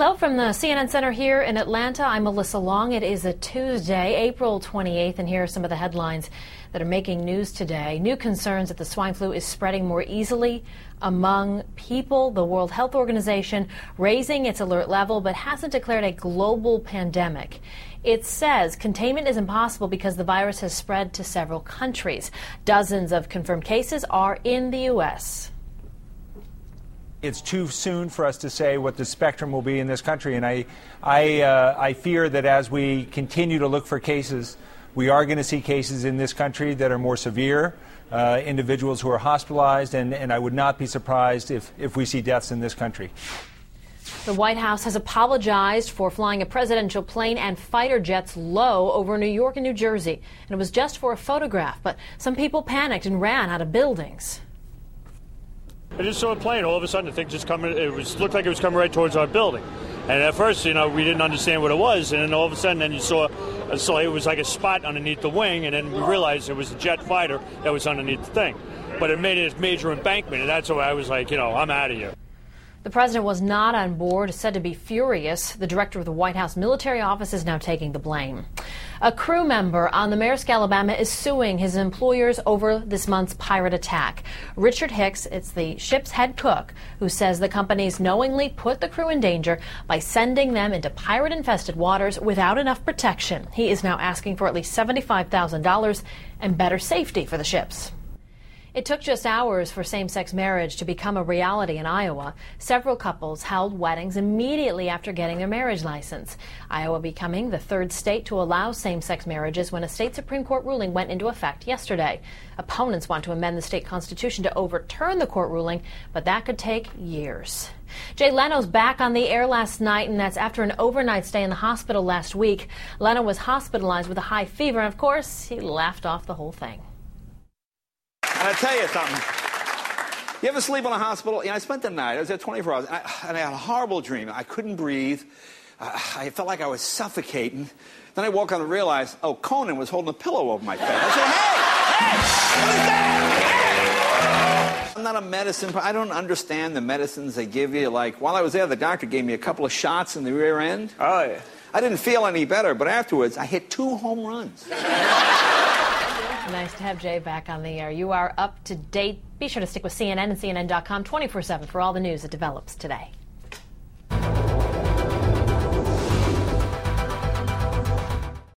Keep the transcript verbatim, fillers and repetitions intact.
Hello from the C N N Center here in Atlanta. I'm Melissa Long. It is a Tuesday, April twenty-eighth, and here are some of the headlines that are making news today. New concerns that the swine flu is spreading more easily among people. The World Health Organization raising its alert level but hasn't declared a global pandemic. It says containment is impossible because the virus has spread to several countries. Dozens of confirmed cases are in the U S It's too soon for us to say what the spectrum will be in this country, and I, I, uh, I fear that as we continue to look for cases, we are going to see cases in this country that are more severe, uh, individuals who are hospitalized, and, and I would not be surprised if, if we see deaths in this country. The White House has apologized for flying a presidential plane and fighter jets low over New York and New Jersey, and it was just for a photograph, but some people panicked and ran out of buildings. I just saw a plane. All of a sudden, the thing just coming. It was looked like it was coming right towards our building. And at first, you know, we didn't understand what it was. And then all of a sudden, then you saw, saw it was like a spot underneath the wing. And then we realized it was a jet fighter that was underneath the thing. But it made it a major embankment, and that's why I was like, you know, I'm out of here. The president was not on board, said to be furious. The director of the White House military office is now taking the blame. A crew member on the Maersk, Alabama is suing his employers over this month's pirate attack. Richard Hicks, it's the ship's head cook, who says the companies knowingly put the crew in danger by sending them into pirate-infested waters without enough protection. He is now asking for at least seventy-five thousand dollars and better safety for the ships. It took just hours for same-sex marriage to become a reality in Iowa. Several couples held weddings immediately after getting their marriage license. Iowa becoming the third state to allow same-sex marriages when a state Supreme Court ruling went into effect yesterday. Opponents want to amend the state constitution to overturn the court ruling, but that could take years. Jay Leno's back on the air last night, and that's after an overnight stay in the hospital last week. Leno was hospitalized with a high fever, and of course, he laughed off the whole thing. And I'll tell you something. You ever sleep in a hospital? You know, I spent the night. I was there twenty-four hours, and I, and I had a horrible dream. I couldn't breathe. Uh, I felt like I was suffocating. Then I woke up and realized, oh, Conan was holding a pillow over my face. I said, hey, hey, what is that? Hey! I'm not a medicine. I don't understand the medicines they give you. Like, while I was there, the doctor gave me a couple of shots in the rear end. Oh, yeah. I didn't feel any better, but afterwards, I hit two home runs. Nice to have Jay back on the air. You are up to date. Be sure to stick with C N N and C N N dot com twenty-four seven for all the news that develops today.